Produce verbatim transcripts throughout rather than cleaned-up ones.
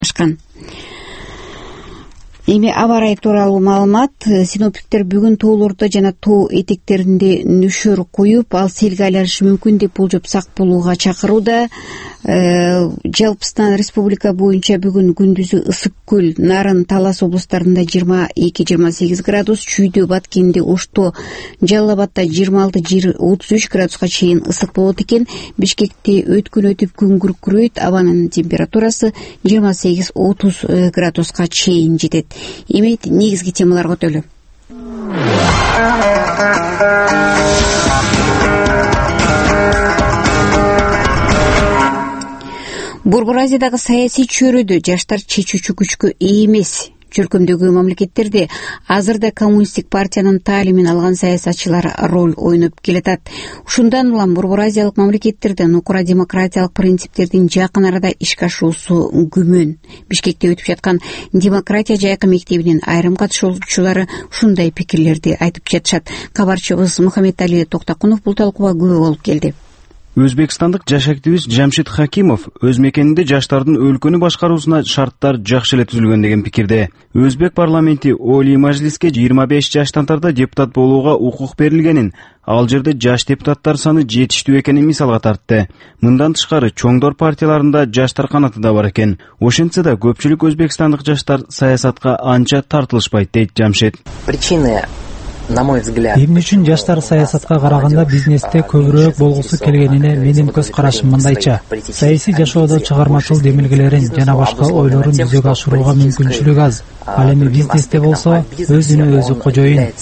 ашкан. Эми аба ырайы тууралуу маалымат. Синоптиктер бүгүн тоолордо жана тоо этектеринде нөшөр куюп, ал селге айланышы мүмкүн деп болжоп сак болууга чакырууда. Жалпысынан республика боюнча бүгүн күндүзү Ысык көл, Нарын, Талас облустарында жыйырма эки жыйырма сегиз градус, Чүйдө, Баткенде, Ошто, Жалал Абадта жыйырма алты отуз үч градуска чейин ысык болот экен. Бишкекте өткөн өтүп күн күркүрөйт, абанын температурасы жыйырма сегиз отуз градуска чейин жетет. Эми негизги темаларга өтөлү. Борбор Азиядагы саясий чөйрөдө жаштар чечүүчү күчкө ээ эмес. Чөлкөмдөгү мамлекеттерде азырда коммунисттик партиянын таалимин алган саясатчылар роль ойноп келатат. Ушундан улам Борбор Азиялык мамлекеттерде нукура демократиялык принциптердин жакын арада ишке ашуусу күмөн. Бишкекте өтүп жаткан демократия жайкы мектебинин айрым катышуучулары ушундай пикирлерди айтып жатышат. Кабарчыбыз Мухаммедали Токтокунов бул талкууга күбө болуп келди. Өзбекстандык жаш активист Жамшид Хакимов өз мекенинде жаштардын өлкөнү башкаруусуна шарттар жакшы эле түзүлгөн деген пикирде. Өзбек парламенти Олий мажлиске жыйырма беш жаштан тарта депутат болууга укук берилгенин, ал жерде жаш депутаттар саны жетиштүү экенин мисалга тартты. Мындан тышкары чоңдор партияларында жаштар канаты да бар экен. Ошентсе да көпчүлүк өзбекстандык жаштар саясатка анча тартылышпайт дейт Жамшид. Причины, на мой взгляд, эмне үчүн жаштар саясатка караганда бизнесте көбүрөөк болгусу келгенине менин көз карашым мындайча. Саясий жашоодо чыгармачыл демилгелерин жана башка ойлорун жүзөгө ашырууга мүмкүнчүлүк аз. Ал эми бизнесте болсо өзүнө өзү кожоюн.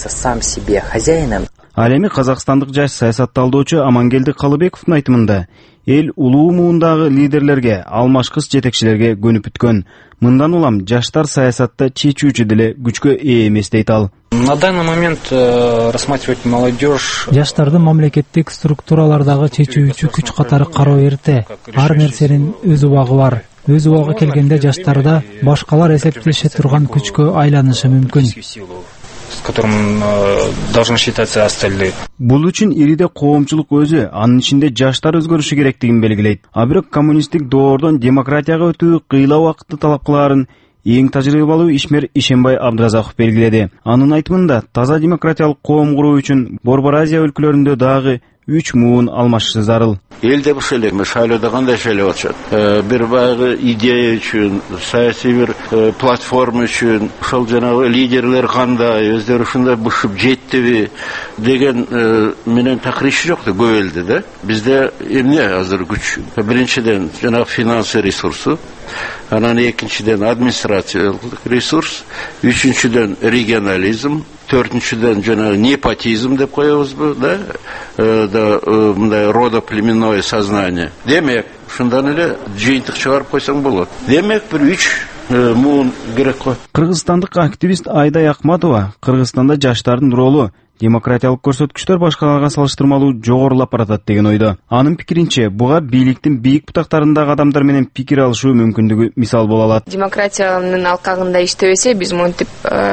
Ал эми казакстандык жаш саясатталдоочу Амангелди Калыбековдун айтымында эл улуу муундагы лидерлерге, алмашкыс жетекчилерге көнүп бүткөн. Мындан улам жаштар саясатта чечүүчү деле күчкө ээ эмес дейт ал. На данный момент э, рассматривать молодежь. Жаштарды мамлекеттик структуралардагы чечүүчү күч катары кароо эрте. Ар нерсенин өз убагы бар. Өз убагы келгенде жаштарда башкалар эсептеше турган күчкө айланышы мүмкүн, с которым э, должны считаться остальные. Бул үчүн ириде коомчулук өзү, анын ичинде жаштар өзгөрүшү керектигин белгилейт. А бирок коммунисттик доордон демократияга өтүү кыйла убакытты талап кылаарын эң тажрыйбалуу ишмер Ишенбай Абдразаков белгиледи. Анын айтымында таза демократиялык коом куруу үчүн Борбор Азия өлкөлөрүндө дагы үч муун алмашышы зарыл. Элде бир шайлар, шайлоодо кандай шайлап атышат? Бир баягы идея үчүн, саясий бир платформа үчүн, ошол жанагы лидерлер кандай, өздөрү ушундай бышып жеттиби деген менен такыр жок да көп элде да. Бизде эмне азыр күч? Биринчиден жанагы финансы ресурсу, анан экинчиден администрациялык ресурс, үчүнчүдөн регионализм, төртүнчүдөн жана непотизм деп коебузбу, да? Да мындай родоплеменное сознание. Демек, ушундан эле жыйынтык чыгарып койсоң болот. Демек, бир үч муун керек кой. Кыргызстандык активист Айдай Акматова Кыргызстанда жаштардын ролу демократиялык көрсөткүчтөр башкаларга салыштырмалуу жогорулап баратат деген ойдо. Анын пикиринче, буга бийликтин бийик бутактарындагы адамдар менен пикир алышуу мүмкүндүгү мисал боло алат. Демократиянын алкагында иштебесе, биз монтип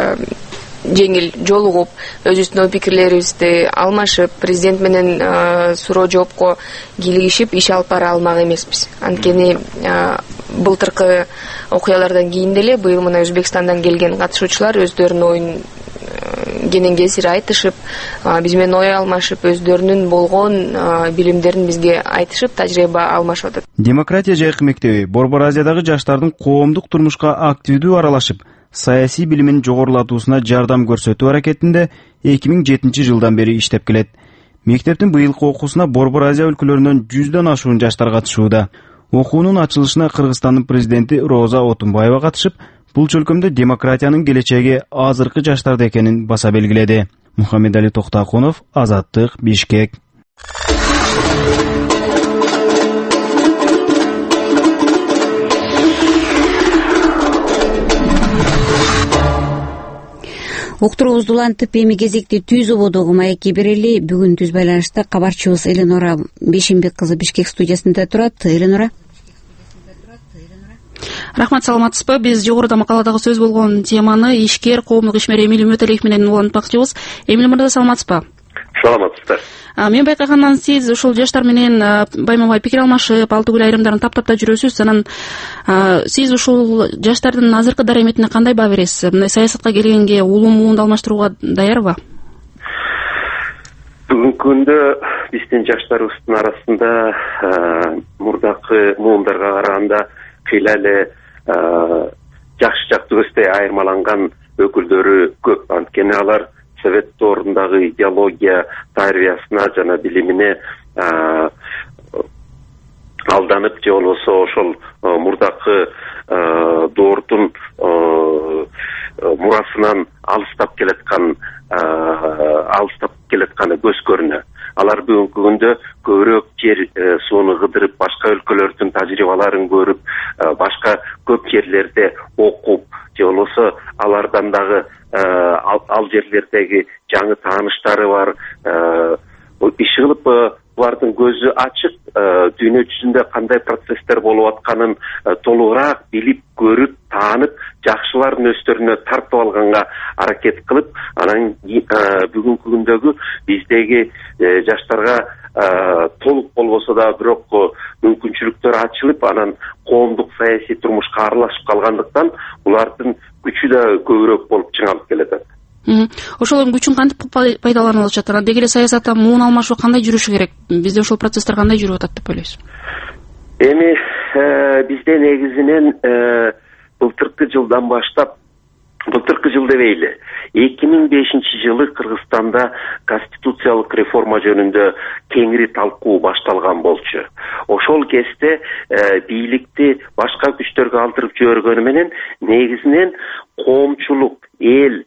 жеңил жолугуп, өзүбүздүн пикирлерибизди алмашып, президент менен суроо жоопко кийлигишип иш алып бара алмак эмеспиз. Анткени былтыркы окуялардан кийин деле быйыл мына Өзбекстандан келген катышуучулар өздөрүнүн оюн кенен кесир айтышып, биз менен ой алмашып, өздөрүнүн болгон билимдерин бизге айтышып, тажрыйба алмашып атат. Демократия жайкы мектеби Борбор Азиядагы жаштардын коомдук турмушка активдүү аралашып, саясий билимин жогорулатуусуна жардам көрсөтүү аракетинде эки миң жетинчи жылдан бери иштеп келет. Мектептин быйылкы окуусуна Борбор Азия өлкөлөрүнөн жүздөн ашуун жаштар катышууда. Окуунун ачылышына Кыргызстандын президенти Роза Отунбаева катышып, бул чөлкөмдө демократиянын келечеги азыркы жаштарда экенин баса белгиледи. Мухаммедали Токтокунов, Азаттык, Бишкек. Уктуруубузду улантып, эми кезекти Түз ободогу маекке берели. Бүгүн түз байланышта кабарчыбыз Эленора Бешенбек кызы Бишкек студиясында турат. Эленора. Рахмат, саламатсызбы? Биз жогоруда макаладагы сөз болгон теманы ишкер коомдук ишмер Эмиль Үмүталиев менен улантмакчыбыз. Эмиль мырза, саламатсызбы? саламатсыздар. Мен байкагандан сиз ушул жаштар менен байма бай пикир алмашып, ал түгүл айрымдарын таптап да жүрөсүз. Анан сиз ушул жаштардын азыркы дараметине кандай баа бересиз? Мындай саясатка келгенге улуу муунду алмаштырууга даярбы? Бүгүнкү күндө биздин жаштарыбыздын арасында мурдакы муундарга караганда кыйла эле жакшы жактыбыздай айырмаланган өкүлдөрү көп. Анткени алар совет доорундагы идеология тарбиясына жана билимине алданып, же болбосо ошол мурдакы доордун мурасынан алыстап келаткан алыстап келатканы көз көрүнө. Алар бүгүнкү күндө көбүрөөк жер сууну кыдырып, башка өлкөлөрдүн тажрыйбаларын көрүп, башка көп жерлерде окуп, же болбосо алардан дагы ал жерлердеги жаңы тааныштары бар. Иш кылып булардын көзү ачык, дүйнө жүзүндө кандай процесстер болуп атканын толугураак билип, көрүп, таанып, жакшылардын өстөрүнө тартып алганга аракет кылып, анан бүгүнкү күндөгү биздеги жаштарга толук болбосо да бирок мүмкүнчүлүктөр ачылып, анан коомдук саясий турмушка аралашып калгандыктан булардын күчү да көбүрөөк болуп чыңалып келатат. Ошол күчүн кантип пайдаланып алышат? Анан деги эле саясатта муун алмашуу кандай жүрүшү керек? Бизде ошол процесстер кандай жүрүп атат деп ойлойсуз? Эми бизде негизинен былтыркы жылдан баштап, былтыркы жыл дебейли, эки миң бешинчи жылы Кыргызстанда конституциялык реформа жөнүндө кеңири талкуу башталган болчу. Ошол кезде бийликти башка күчтөргө алдырып жибергөнү менен негизинен коомчулук, эл,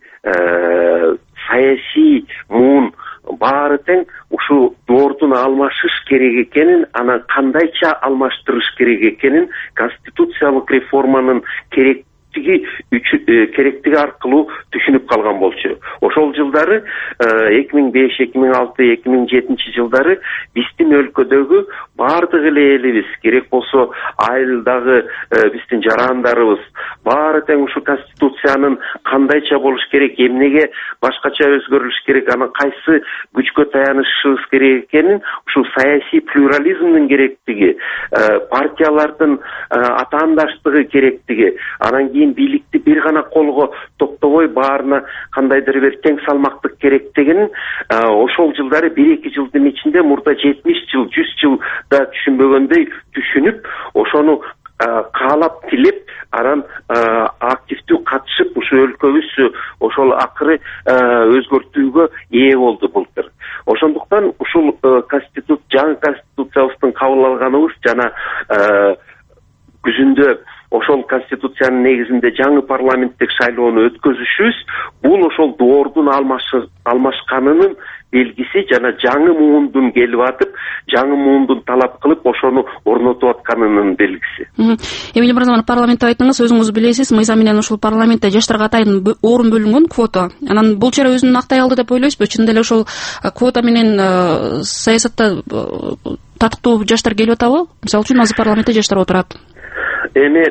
саясий муун баары тең ушул доордун алмашыш керек экенин, анан кандайча алмаштырыш керек экенин конституциялык реформанын керек керектиги аркылуу түшүнүп калган болчу. Ошол жылдары эки миң беш, эки миң алты, эки миң жетинчи жылдары биздин өлкөдөгү баардык эле элибиз, керек болсо айылдагы биздин жарандарыбыз баары тең ушу конституциянын кандайча болуш керек, эмнеге башкача өзгөрүлүш керек, анан кайсы күчкө таянышыбыз керек экенин, ушул саясий плюрализмдин керектиги, партиялардын атаандаштыгы керектиги, анан кийин бийликти бир гана колго топтобой баарына кандайдыр бир тең салмактык керектигин ошол жылдары бир эки жылдын ичинде мурда жетимиш жыл, жүз жыл да түшүнбөгөндөй түшүнүп, ошону каалап тилеп, анан активдүү катышып, ушу өлкөбүз ошол акыры өзгөртүүгө ээ болду былтыр. Ошондуктан ушул конститут жаңы конституциябыздын кабыл алганыбыз жана күзүндө ошол конституциянын негизинде жаңы парламенттик шайлоону өткөзүшүбүз бул ошол доордун алмашканынын белгиси жана жаңы муундун келип атып, жаңы муундун талап кылып ошону орнотуп атканынын белгиси. Эми бир заман парламентте айттыңыз, өзүңүз билесиз, мыйзам менен ушул парламентте жаштарга атайын орун бөлүнгөн квота. Анан бул чара өзүн актай алды деп ойлойсузбу? Чындап эле ошол квота менен саясатта татыктуу жаштар келип атабы? Мисалы үчүн азыр парламентте жаштар отурат. Эми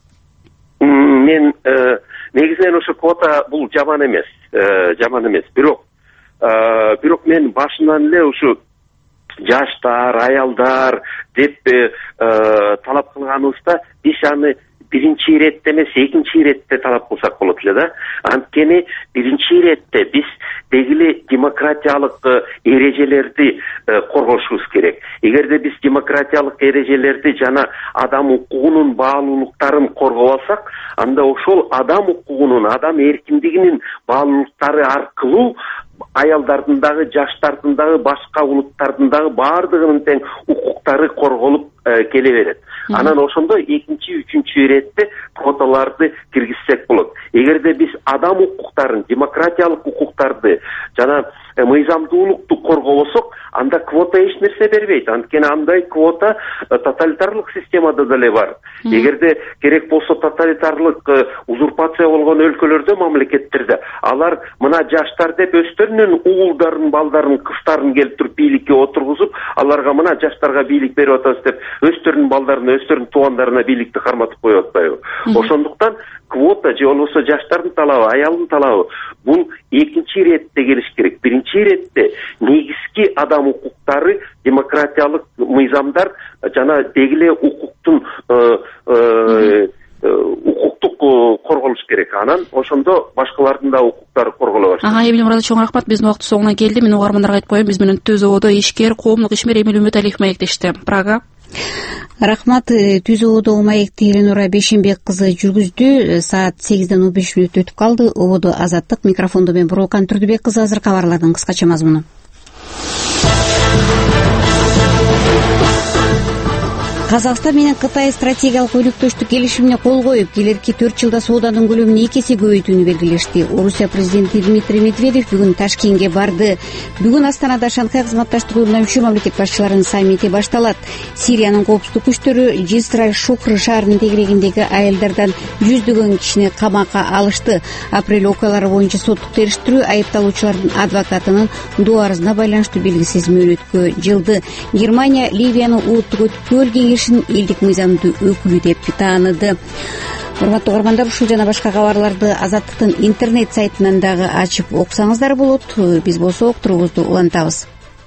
мен негизинен ошо квота бул жаман эмес, жаман эмес. Бирок бирок мен башынан эле ушу жаштар, аялдар деп талап кылганыбызда биз аны биринчи иретте эмес, экинчи иретте талап кылсак болот эле да. Анткени биринчи иретте биз дегиле демократиялык эрежелерди коргошубуз керек. Эгерде биз демократиялык эрежелерди жана адам укугунун баалуулуктарын коргоп алсак, анда ошол адам укугунун, адам эркиндигинин баалуулуктары аркылуу аялдардын дагы, жаштардын дагы, башка улуттардын дагы баардыгынын тең укуктары корголуп келе берет. Анан ошондо экинчи, үчүнчү иретте квоталарды киргизсек болот. Эгерде биз адам укуктарын, демократиялык укуктарды жана мыйзамдуулукту коргобосок, анда квота эч нерсе бербейт. Анткени андай квота тоталитарлык системада деле бар. Эгерде керек болсо тоталитарлык узурпация болгон өлкөлөрдө, мамлекеттерде алар мына жаштар деп өстөрүнүн уулдарын, балдарын, кыздарын келип туруп бийликке отургузуп, аларга мына жаштарга бийлик берип атабыз деп өздөрүнүн балдарына, өздөрүнүн туугандарына бийликти карматып коюп атпайбы? Ошондуктан квота же болбосо жаштардын талабы, аялдын талабы бул экинчи иретте келиш керек. Биринчи иретте негизги адам укуктары, демократиялык мыйзамдар жана дегиле укуктун укуктук корголуш керек. Анан ошондо башкалардын да укуктары корголо баштайт. Ага, Эмиль мырза, чоң рахмат. Биздин убакыт соңуна келди. Мен угармандарга айтып коеюн, биз менен Түз ободо ишкер, коомдук ишмер Эмиль Үмүталиев маектешти. Прага. Рахмат. Түз ободо маекти Эленура Бешенбек кызы жүргүздү. Саат сегизден он беш мүнөт өтүп калды. Ободо азаттык, микрофондо мен Бурулкан Турдубек кызы. Азыр кабарлардын кыскача мазмуну. Казакстан менен Кытай стратегиялык өнөктөштүк келишимине кол коюп, келерки төрт жылда сооданын көлөмүн эки эсе көбөйтүүнү белгилешти. Орусия президенти Дмитрий Медведев бүгүн Ташкентке барды. Бүгүн Астанада Шанхай кызматташтык уюмуна мүчө мамлекет башчыларынын саммити башталат. Сириянын коопсуздук күчтөрү Жисраль Шукр шаарынын тегерегиндеги айылдардан жүздөгөн кишини камакка алышты. Апрель окуялары боюнча соттук териштирүү айыпталуучулардын адвокатынын доо арызына байланыштуу белгисиз мөөнөткө жылды. Германия Ливиянын улуттук өткөл кеңеши элдик мыйзамдуу өкүлү деп тааныды. Урматтуу угармандар, ушул жана башка кабарларды Азаттыктын интернет сайтынан дагы ачып окусаңыздар болот. Биз болсо уктуруубузду улантабыз.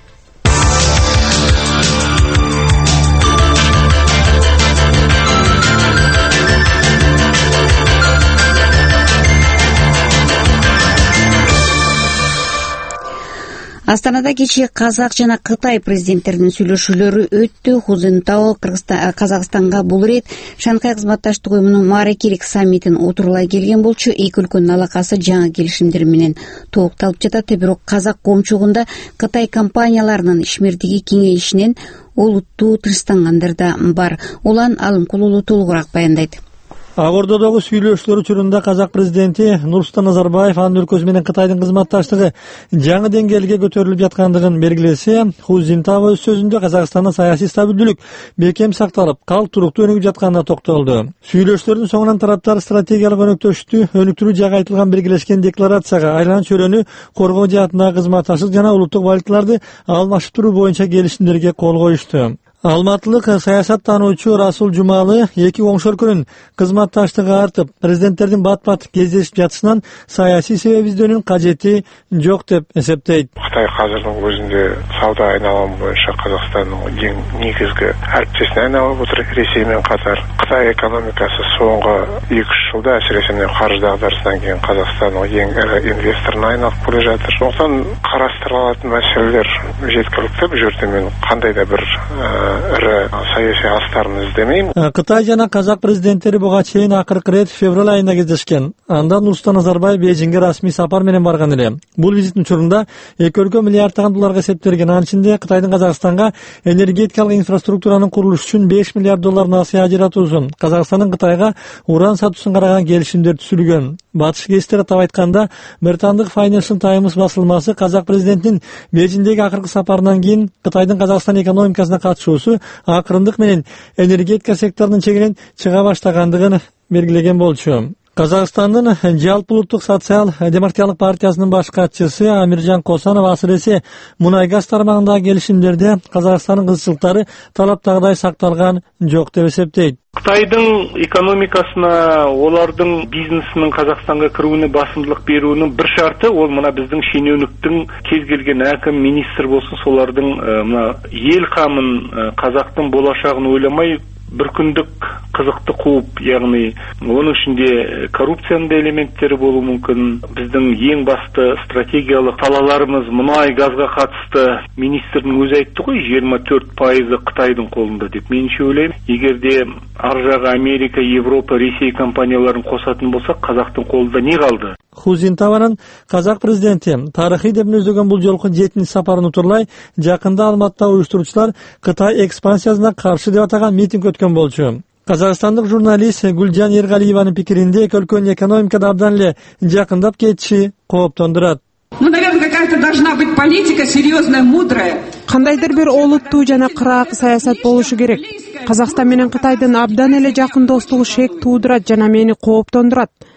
Астанада кечээ Казак жана Кытай президенттеринин сүйлөшүүлөрү өттү. Ху Цзинтао Казакстанга бул ирет Шанхай кызматташтык уюмунун мааракелик саммитин отурулай келген болчу. Эки өлкөнүн алакасы жаңы келишимдер менен толукталып жатат. Бирок Казак коомчугунда Кытай компанияларынын ишмердиги кеңейишинен олуттуу тырыстангандар да бар. Улан Алымкул уулу толугураак баяндайт. Ак Ордодогу сүйлөшүүлөр учурунда Казак президенти Нурсултан Назарбаев анын өлкөсү менен Кытайдын кызматташтыгы жаңы деңгээлге көтөрүлүп жаткандыгын белгилесе, Ху Цзинтао өз сөзүндө Казакстандын саясий стабилдүүлүк бекем сакталып, калк туруктуу өнүгүп жатканына токтолду. Сүйлөшүүлөрдүн соңунан тараптар стратегиялык өнөктөштүктү өнүктүрүү жагы айтылган биргелешкен декларацияга айлана чөйрөнү коргоо жаатындагы кызматташтык жана улуттук валюталарды алмаштыруу боюнча келишимдерге кол коюшту. Алматылык саясаттануучу Расул Жумалы эки коңшу өлкөнүн кызматташтыгы артып, президенттердин бат-бат кездешип жатышынан саясий себеп издөөнүн кажети жок деп эсептейт. Кытай азырдын өзүндө сауда айналымы боюнча Казакстандын эң негизги әріптесине айналып отур, Ресей менен катар. Кытай экономикасы соңку эки үч жылда, әсиресе мына каржы дагдарысынан кийин Казакстандын эң ири инвесторуна айналып келе жатыр. Ошондон карастырылатын маселелер жеткиликтүү. Бул жерде мен кандай да бир ыры саясий астарын издемейм. Кытай жана Казак президенттери буга чейин акыркы ирет февраль айында кездешкен. Анда Нурсултан Назарбаев Бейжиңге расмий сапар менен барган эле. Бул визиттин учурунда эки өлкө миллиарддаган долларга эсептелген. Анын ичинде Кытайдын Казакстанга энергетикалык инфраструктуранын курулушу үчүн беш миллиард доллар насыя ажыратуусун, Казакстандын Кытайга уран сатуусун караган келишимдер түзүлгөн. Батыш гезиттери атап айтканда, британдык Financial Times басылмасы Казак президентинин Бейжиңдеги акыркы сапарынан кийин Кытайдын Казакстан экономикасына катышуусу акырындык менен энергетика секторунун чегинен чыга баштагандыгын белгилеген болчу. Казакстандын жалпы улуттук социал-демократиялык партиясынын баш катчысы Амиржан Косанов асыресе мунай газ тармагындагы келишимдерде Казакстандын кызыкчылыктары талаптагыдай сакталган жок деп эсептейт. Кытайдын экономикасына, олардын бизнесинин Казакстанга кирүүнү басымдылык берүүнүн бир шарты ол мына биздин шенеунүктүн кез келген аким, министр болсун, солардын мына эл камын, казактын болашагын ойламай bir күндүк кызыкты кууп, ягни онун ичинде коррупциянын да элементтери болушу мүмкүн. Биздин эң басты стратегиялык талааларыбыз мунай газга катышты. Министрдин өзү айтты го, жыйырма төрт пайызы Кытайдын колунда деп. Менче ойлойм, эгерде ар жагы Америка, Европа, Ресей компанияларын косатын болсак, Казактын колунда не калды? Ху Цзинтаонун Казак президенти тарыхый деп мүнөздөгөн бул жолку жетинчи сапарын утурлай жакында Алматыда уюштуруучулар Кытай экспансиясына каршы деп атаган митинг өткөн болчу. Казакстандык журналист Гүлжан Ергалиеванын пикиринде эки өлкөнүн экономикада абдан эле жакындап кетиши кооптондурат. Ну, наверное, какая-то должна быть политика серьезная, мудрая. Кандайдыр бир олуттуу жана кыраак саясат болушу керек. Казакстан менен Кытайдын абдан эле жакын достугу шек туудурат жана мени кооптондурат.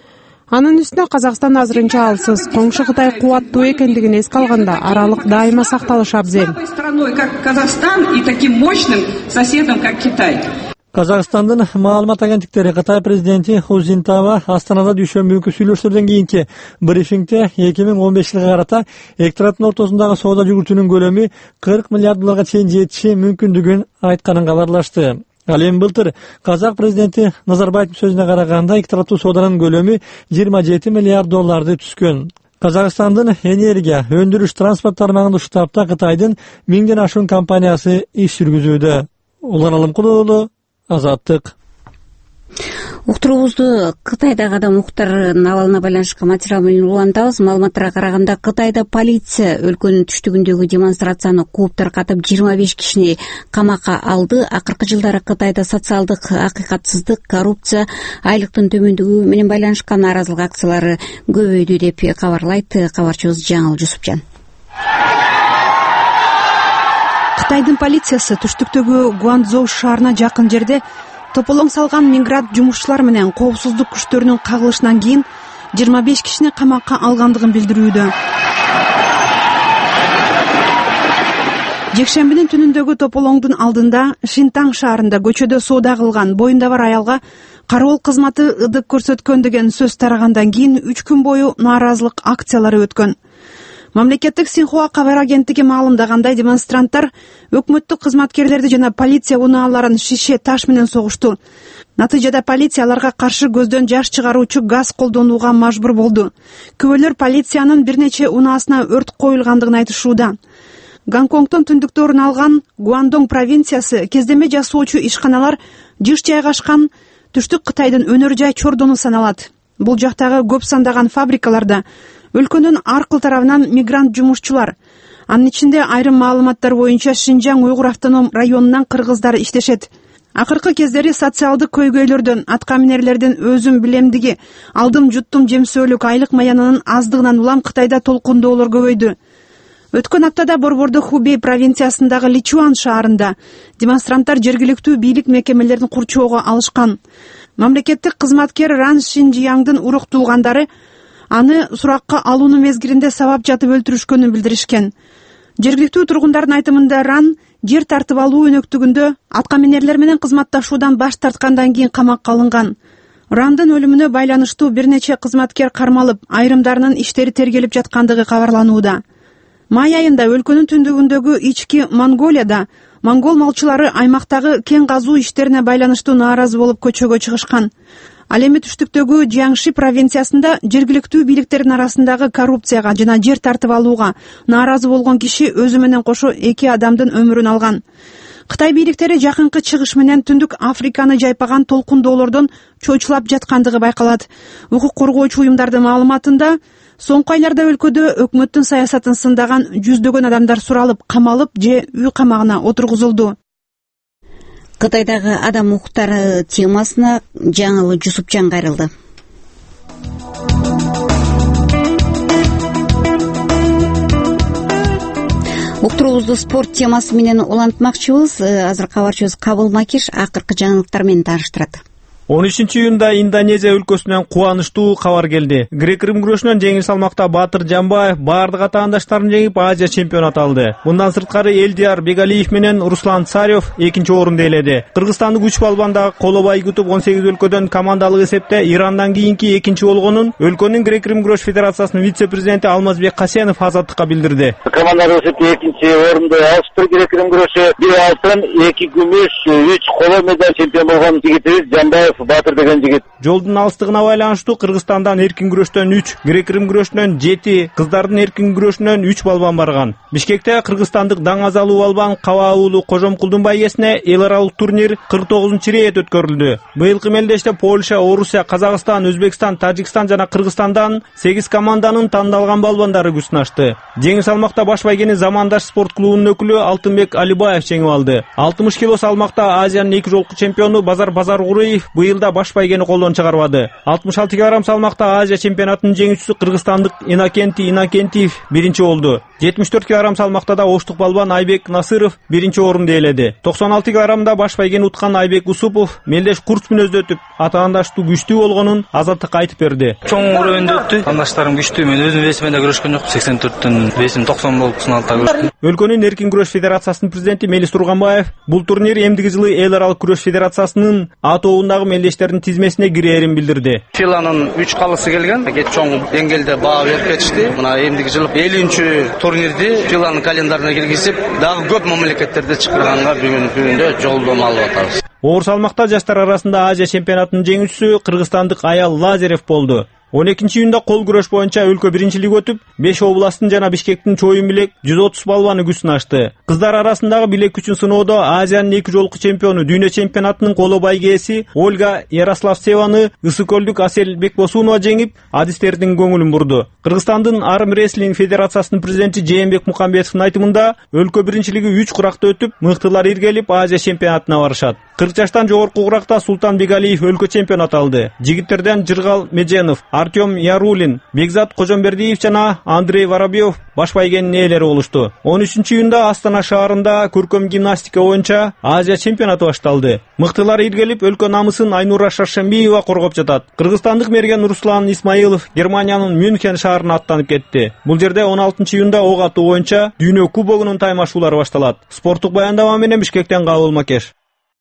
Анын үстүнө Казакстан азырынча алсыз. Коңшу Кытай кубаттуу экендигин эске алганда аралык дайыма сакталышы абзел. Страной как Казахстан и таким мощным соседом как Китай. Казакстандын маалымат агенттиктери Кытай президенти Ху Цзинтао Астанада дүйшөмбү сүйлөшүүлөрдөн кийинки брифингде эки миң он беш жылга карата эки тараптын ортосундагы соода жүгүртүүнүн көлөмү кырк миллиард долларга чейин жетиши мүмкүндүгүн айтканын кабарлашты. Ал эми былтыр Казак президенти Назарбаевдин сөзүнө караганда эки тараптуу сооданын көлөмү жыйырма жети миллиард долларды түзгөн. Казакстандын энергия, өндүрүш, транспорт тармагындагы штабта Кытайдын миңден ашуун компаниясы иш жүргүзүүдө. Улан Алымкулуу, Азаттык. Уктуруубузду Кытайдагы адам укуктарын абалына байланышкан материал менен улантабыз. Маалыматтарга караганда Кытайда полиция өлкөнүн түштүгүндөгү демонстрацияны кууп таркатып жыйырма беш кишини камакка алды. Акыркы жылдары Кытайда социалдык акыйкатсыздык, коррупция, айлыктын төмөндүгү менен байланышкан нааразылык акциялары көбөйдү деп кабарлайт кабарчыбыз Жаңыл Жусупжан. Кытайдын полициясы түштүктөгү Гуанчжоу шаарына жакын жерде тополоң салган мигрант жумушчулар менен коопсуздук күчтөрүнүн кагылышынан кийин жыйырма беш кишини камакка алгандыгын билдирүүдө. Жекшембинин түнүндөгү тополоңдун алдында Шинтаң шаарында көчөдө соода кылган боюнда бар аялга кароол кызматы ыдык көрсөткөн деген сөз тарагандан кийин үч күн бою нааразылык акциялары өткөн. Мамлекеттик Синхуа кабар агенттиги маалымдагандай, демонстранттар өкмөттүк кызматкерлерди жана полиция унааларын шише таш менен согушту. Натыйжада полиция аларга каршы көздөн жаш чыгаруучу газ колдонууга мажбур болду. Күбөлөр полициянын бир нече унаасына өрт коюлгандыгын айтышууда. Гонконгдон түндүктө орун алган Гуандонг провинциясы кездеме жасоочу ишканалар жыш жайгашкан түштүк Кытайдын өнөр жай чордону саналат. Бул жактагы көп сандаган фабрикаларда өлкөнүн ар кыл тарабынан мигрант жумушчулар, анын ичинде айрым маалыматтар боюнча Шинжаң уйгур автоном районунан кыргыздар иштешет. Акыркы кездери социалдык көйгөйлөрдөн, аткаминерлердин өзүм билемдиги, алдым жуттум жемсөөлүк, айлык маянынын аздыгынан улам Кытайда толкундоолор көбөйдү. Өткөн аптада Борбордо Хубей провинциясындагы Личуан шаарында демонстранттар жергиликтүү бийлик мекемелерин курчоого алышкан. Мамлекеттик кызматкер Ран Шинжияңдын урук туулгандары аны суракка алууну мезгилинде сабап жатып өлтүрүшкөнүн билдиришкен. Жергиликтүү тургундардын айтымында Ран жер тартып алуу өнөктүгүндө аткаминерлер менен кызматташуудан баш тарткандан кийин камакка алынган. Рандын өлүмүнө байланыштуу бир нече кызматкер кармалып, айрымдарынын иштери тергелип жаткандыгы кабарланууда. Май айында өлкөнүн түндүгүндөгү ички Монголияда монгол малчылары аймактагы кен казуу иштерине байланыштуу нааразы болуп көчөгө чыгышкан. Ал эми түштүктөгү Жиаңши провинциясында жергиликтүү бийликтердин арасындагы коррупцияга жана жер тартып алууга нааразы болгон киши өзү менен кошо эки адамдын өмүрүн алган. Кытай бийликтери жакынкы чыгыш менен Түндүк Африканы жайпаган толкундоолордон чоочулап жаткандыгы байкалат. Укук коргоочу уюмдардын маалыматында соңку айларда өлкөдө өкмөттүн саясатын сындаган жүздөгөн адамдар суралып, камалып же үй камагына отургузулду. Кытайдагы адам укуктары темасына Жаңыл Жусупжан кайрылды. Уктуруубузду спорт темасы менен улантмакчыбыз. Азыр кабарчыбыз Кабыл Макиш акыркы жаңылыктар менен тааныштырат. он үчүнчү июнда Индонезия өлкөсүнөн кубанычтуу кабар келди. Грек-рим күрөшүнөн жеңил салмакта Баатыр Жамбаев баардык атаандаштарын жеңип Азия чемпионаты алды. Мындан сырткары Элдияр Бегалиев менен Руслан Царев экинчи орунду ээледи. Кыргызстандык үч балбанда Коло Байгутов он сегиз өлкөдөн командалык эсепте Ирандан кийинки экинчи болгонун өлкөнүн Грек-рим күрөш федерациясынын вице-президенти Алмазбек Касенов Азаттыкка билдирди. Командалык эсепте экинчи орунду алышты. Грек-рим күрөшү бир алтын, эки күмүш, үч коло медаль чемпион болгон жигитибиз Жамбаев Батыр деген жигит. Жолдун алыстыгына байланыштуу Кыргызстандан эркин күрөштөн үч, грек-рим күрөшүнөн жети, кыздардын эркин күрөшүнөн үч балбан барган. Бишкекте кыргызстандык даңазалуу балбан Каба уулу Кожомкулдун байгесине эл аралык турнир кырк тогузунчу рейд өткөрүлдү. Быйылкы мелдеште Польша, Орусия, Казакстан, Өзбекстан, Тажикстан жана Кыргызстандан сегиз команданын тандалган балбандары күч сынашты. Жеңил салмакта баш байгени Замандаш спорт клубунун өкүлү Алтынбек Алибаев жеңип алды. алтымыш кило салмакта Азиянын эки жолку чемпиону Базар Базаргуриев быйыл быйыл да баш байгени колдон чыгарбады. алтымыш алты килограмм салмакта Азия чемпионатынын жеңүүчүсү кыргызстандык Иннокентий Иннокентиев биринчи болду. жетимиш төрт килограмм салмакта да оштук балбан Айбек Насыров биринчи орунду ээледи. токсон алты килограммда баш байгени уткан Айбек Усупов мелдеш курс мүнөздө өтүп, атаандаштуу күчтүү болгонун Азаттыкка айтып берди. Чоң райондо өттү. Атаандаштарым күчтүү. Мен өзүм весимен да күрөшкөн жокмун. сексен төрттөн весим токсон болуп токсон алтыда күрөштүм. Өлкөнүн эркин күрөш федерациясынын президенти Мелис Турганбаев бул турнир эмдиги жылы эл аралык күрөш федерациясынын атообундагы мелдештердин тизмесине кирээрин билдирди. Филанын үч калысы келген. Кет чоң деңгээлде баа берип кетишти. Мына эмдиги жылы элүүнчү турнирди Филанын календарына киргизип, дагы көп мамлекеттерде чыгарганга бүгүн күндө жолдомо алып атабыз. Оор салмакта жаштар арасында Азия чемпионатынын жеңүүчүсү кыргызстандык Аял Лазарев болду. он экинчи июнда кол күрөш боюнча өлкө биринчилиги өтүп, беш областтын жана Бишкектин чоюн билек жүз отуз балбаны күч сынашты. Кыздар арасындагы билек күчүн сыноодо Азиянын эки жолку чемпиону, дүйнө чемпионатынын коло байгээси Ольга Ярославцеваны ысыкөлдүк Асел Бекбосунова жеңип, адистердин көңүлүн бурду. Кыргызстандын Арм Рестлинг федерациясынын президенти Жээнбек Мукамбетовдун айтымында, өлкө биринчилиги үч куракта өтүп, мыктылар иргелип Азия чемпионатына барышат. кырк жаштан жогорку куракта Султан Бегалиев өлкө чемпионат алды. Жигиттерден Жыргал Медженов, Артем Ярулин, Бекзат Кожомбердиев жана Андрей Воробьев баш байгенин ээлери болушту. он үчүнчү июнда Астана шаарында көркөм гимнастика боюнча Азия чемпионаты башталды. Мыктылар иргелип, өлкө намысын Айнура Шаршембиева коргоп жатат. Кыргызстандык мерген Руслан Исмаилов Германиянын Мюнхен шаарына аттанып кетти. Бул жерде он алтынчы июнда ок атуу боюнча дүйнө кубогунун таймашуулары башталат. Спорттук баяндама менен Бишкектен Кабыл Макеш.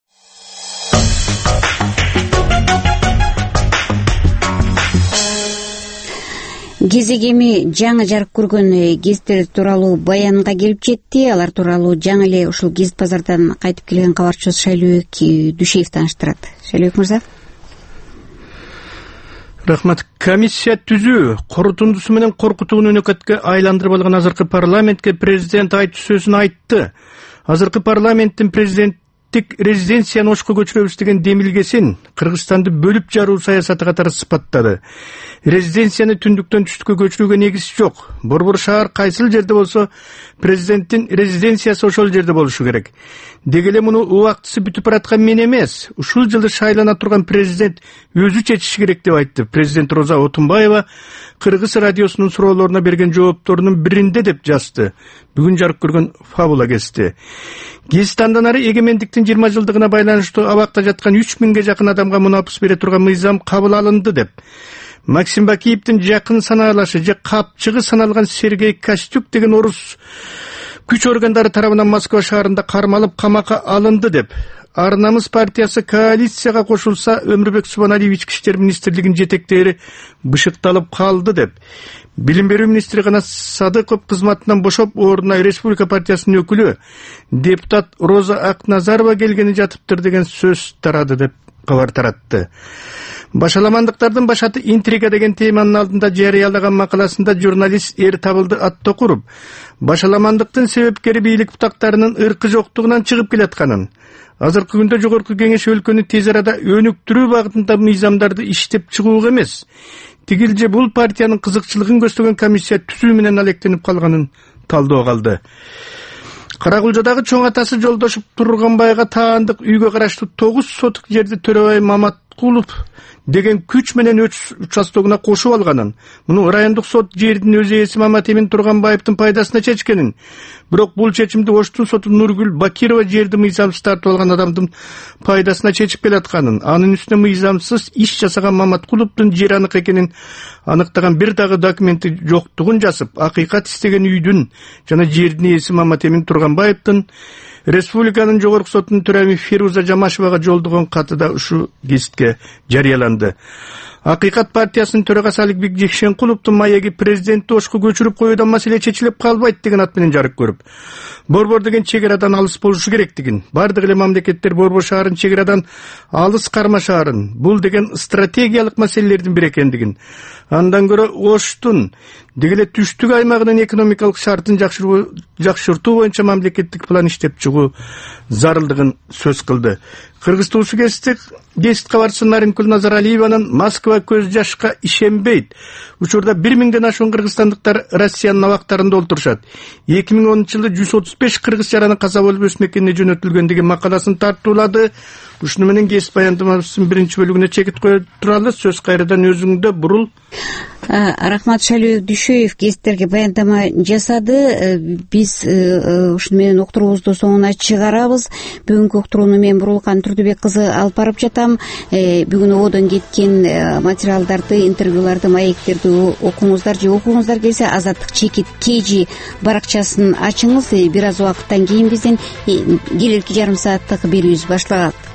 Кезек эми жаңы жарык көргөн гезиттер тууралуу баянга келип жетти. Алар тууралуу жаңы эле ушул гезит базардан кайтып келген кабарчыбыз Шайлообек Дүшеев тааныштырат. Шайлообек мырза. Рахмат. Комиссия түзүү корутундусу менен коркутуун өнөкөткө айландырып алган азыркы парламентке президент айтуу сөзүн айтты. Азыркы парламенттин президент тик резиденцияны Ошко көчүрөбүз деген демилгесин Кыргызстанды бөлүп жаруу саясаты катары сыпаттады. Резиденцияны түндүктөн түштүккө көчүрүүгө негиз жок. Борбор шаар кайсыл жерде болсо, президенттин резиденциясы ошол жерде болушу керек. Деги эле муну убактысы бүтүп бараткан мен эмес, ушул жылы шайлана турган президент өзү чечиши керек деп айтты. Президент Роза Отунбаева Кыргыз радиосунун суроолоруна берген жоопторунун биринде деп жазды. Бүгүн жарык көргөн Фабула гезити. Гезит андан ары эгемендиктин жыйырма жылдыгына байланыштуу абакта жаткан үч миңге жакын адамга мунапыс бере турган мыйзам кабыл алынды деп. Максим Бакиевдин жакын санаалашы же капчыгы саналган Сергей Костюк деген орус күч органдары тарабынан Москва шаарында кармалып камакка алынды деп. Ар намыс партиясы коалицияга кошулса, Өмүрбек Субаналиевич Ички иштер министрлигинин жетектери бышыкталып калды деп. Билим берүү министри Канат Садыков кызматынан бошоп, ордуна Республика партиясынын өкүлү депутат Роза Акназарова келгени жатыптыр деген сөз тарады деп кабар таратты. Башаламандыктардын башаты интрига деген теманын алдында жарыялаган макаласында журналист Эр Табылды Аттокуров башаламандыктын себепкери бийлик бутактарынын ыркы жоктугунан чыгып келатканын, азыркы күндө жогорку кеңеш өлкөнү тез арада өнүктүрүү багытында мыйзамдарды иштеп чыгууга эмес, тигил же бул партиянын кызыкчылыгын көздөгөн комиссия түзүү менен алектенип калганын талдоо калды. Каракулжадагы чоң атасы Жолдошуп Турганбайга таандык үйгө караштуу тогуз сотук жерди Төрөбай Маматкулов деген күч менен участогуна кошуп алганын, муну райондук сот жердин өз ээси Маматемин Турганбаевдин пайдасына чечкенин, бирок бул чечимди Оштун соту Нургүл Бакирова жерди мыйзамсыз тартып алган адамдын пайдасына чечип келатканын, анын үстүнө мыйзамсыз иш жасаган Маматкуловдун жер анык экенин аныктаган бир дагы документи жоктугун жазып, акыйкат истеген үйдүн жана жердин ээси Маматемин Турганбаевдин Республиканын жогорку сотунун төрайымы Фируза Жамашевага жолдогон каты да ушу гезитке жарыяланды. Акыйкат партиясынын төрагасы Аликбек Жекшенкуловдун маеги президентти Ошко көчүрүп коюудан маселе чечилип калбайт деген ат менен жарык көрүп, борбор деген чек арадан алыс болушу керектигин, бардык эле мамлекеттер борбор шаарын чек арадан алыс карма шаарын, бул деген стратегиялык маселелердин бири экендигин, андан көрө Оштун деги эле түштүк аймагынын экономикалык шартын жакшыртуу боюнча мамлекеттик план иштеп чыгуу зарылдыгын сөз кылды. Кыргыз туусу кесип кабарчысы Наринкүл Назаралиеванын Москва көз жашка ишенбейт. Учурда бир миңден ашуун кыргызстандыктар Россиянын абактарында олтурушат. эки миң онунчу жылы жүз отуз беш кыргыз жараны каза болуп өз мекенине жөнөтүлгөн деген макаласын тартуулады. Ушуну менен кесип баяндамабыздын биринчи бөлүгүнө чекит кое туралы. Сөз кайрадан өзүңдө бурул. Рахмат Шалиев Дүйшөев кесиптерге баяндама жасады. Биз ушуну менен уктуруубузду соңуна чыгарабыз. Бүгүнкү уктурууну мен Бурулкан Турдубек кызы алып барып жатам. Бүгүн ободон кеткен материалдарды, интервьюларды, маектерди окуңуздар же окуңуздар келсе Азаттык чекит кежи баракчасын ачыңыз. Бир аз убакыттан кийин биздин келерки жарым сааттык берүүбүз башталат.